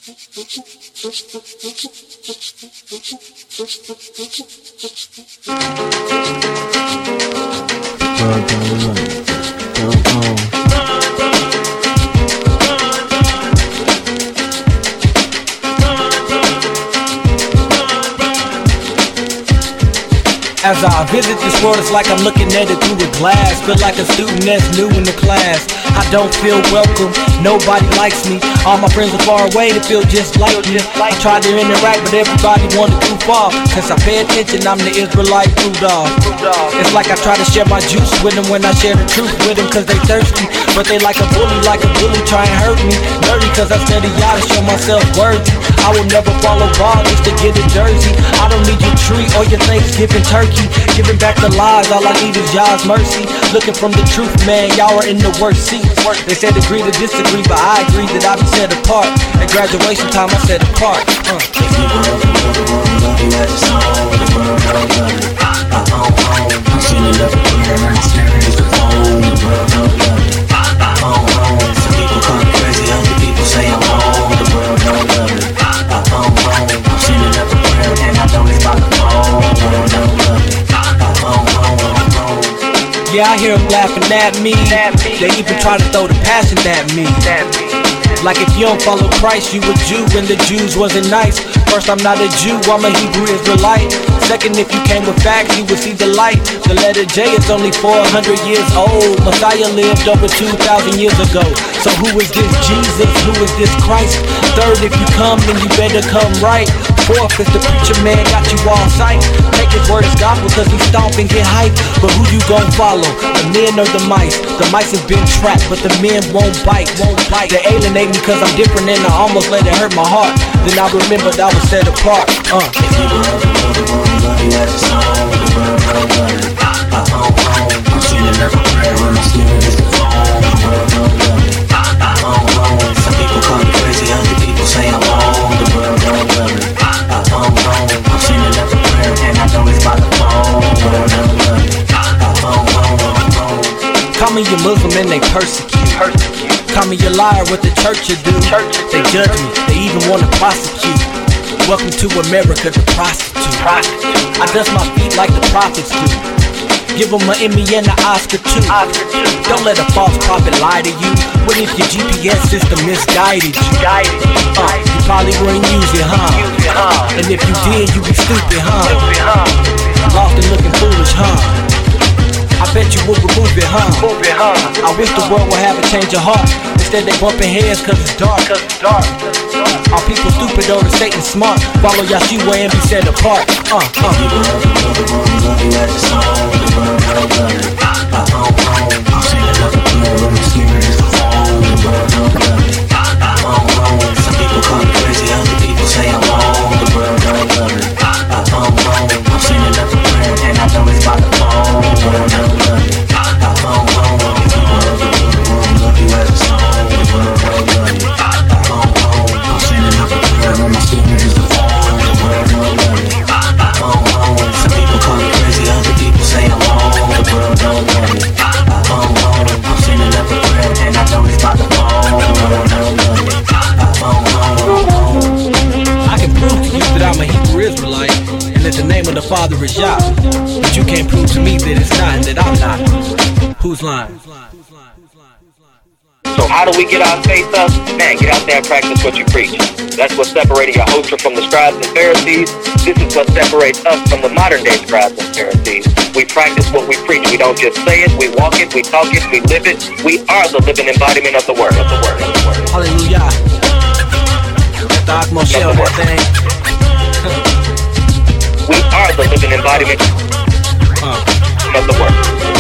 As I visit this world, it's like I'm looking at it through a glass. Feel like a student that's new in the class. I don't feel welcome, nobody likes me. All my friends are far away, they feel just like me. I try to interact, but everybody wanna goof off. Since I pay attention, I'm the Israelite Rudolph. It's like I try to share my juice with them when I share the truth with them, cause they thirsty. But they like a bully try and hurt me. Nerdy cause I study y'all to show myself worthy. I will never follow God just to get a jersey. I don't need your tree or your Thanksgiving turkey. Giving back the lies, all I need is y'all's mercy. Looking from the truth, man, y'all are in the worst seats. They said agree to disagree, but I agree that I be set apart. At graduation time, I set apart. If you love the world, love you as a soul. The world don't love you. I'm feeling up here, my spirit is the phone. The world don't love you. Some people call me crazy, other people say I'm wrong. The world don't love you. I'm feeling up here, and I know it's about the phone. The world don't love you. Yeah, I hear them laughing at me. They even try to throw the passion at me. Like if you don't follow Christ, you a Jew, and the Jews wasn't nice. First, I'm not a Jew, I'm a Hebrew Israelite. Second, if you came with facts, you would see the light. The letter J is only 400 years old. Messiah lived over 2,000 years ago. So who is this Jesus? Who is this Christ? Third, if you come, then you better come right. Fourth, is the preacher man got you all sight. Take his word as gospel cause he stomp and get hype. But who you gon' follow? The men or the mice? The mice have been trapped, but the men won't bite. They alienate me cause I'm different and I almost let it hurt my heart. Then I remembered I was set apart. If you love the world, love you as a soul. The world don't love you. I'm feeling up a prayer when my spirit is the phone. The world don't love you. Some people call me crazy, other people say I'm wrong. The world don't love you. I'm feeling up a prayer and I know it's by the phone. The world don't love you. Call me a Muslim and they persecute. Call me a liar, what the church will do. They judge me, they even want to prosecute. Welcome to America, the prostitute. I dust my feet like the prophets do. Give them an Emmy and an Oscar too. Don't let a false prophet lie to you. What if your GPS system misguided you? You probably wouldn't use it, huh? And if you did, you be stupid, huh? Lost and looking foolish, huh? I bet you would remove it, huh? I wish the world would have a change of heart. Instead they bumping heads cause it's dark. Are people stupid or is Satan smart? Follow Yahshua and be set apart. If you love the world, love you as a soul. The world don't love you. I'm feeling up a prayer when my spirit is the phone. The world don't love you. Some people call me crazy, other people say I'm wrong. The world don't love you. I'm feeling up a prayer and I know it's by the phone. The world don't love you. If you love the world, love you as a soul. The world don't love you. I'm feeling up a prayer when my spirit is the phone. The world don't love you. Some people call me crazy, other people say I'm wrong. The world don't love you. I'm feeling up a prayer and I know it's by the phone. The world don't love you. I can prove to you that I'm a Hebrew Israelite and that the name of the Father is Yah. But you can't prove to me that it's not and that I'm not. Who's lying? So how do we get our faith up? Man, get out there and practice what you preach. That's what separated Yahushua from the scribes and Pharisees. This is what separates us from the modern day scribes and Pharisees. We practice what we preach. We don't just say it, we walk it, we talk it, we live it. We are the living embodiment of the word. Hallelujah. Doc Moshe on that thing. We are the living embodiment of the word.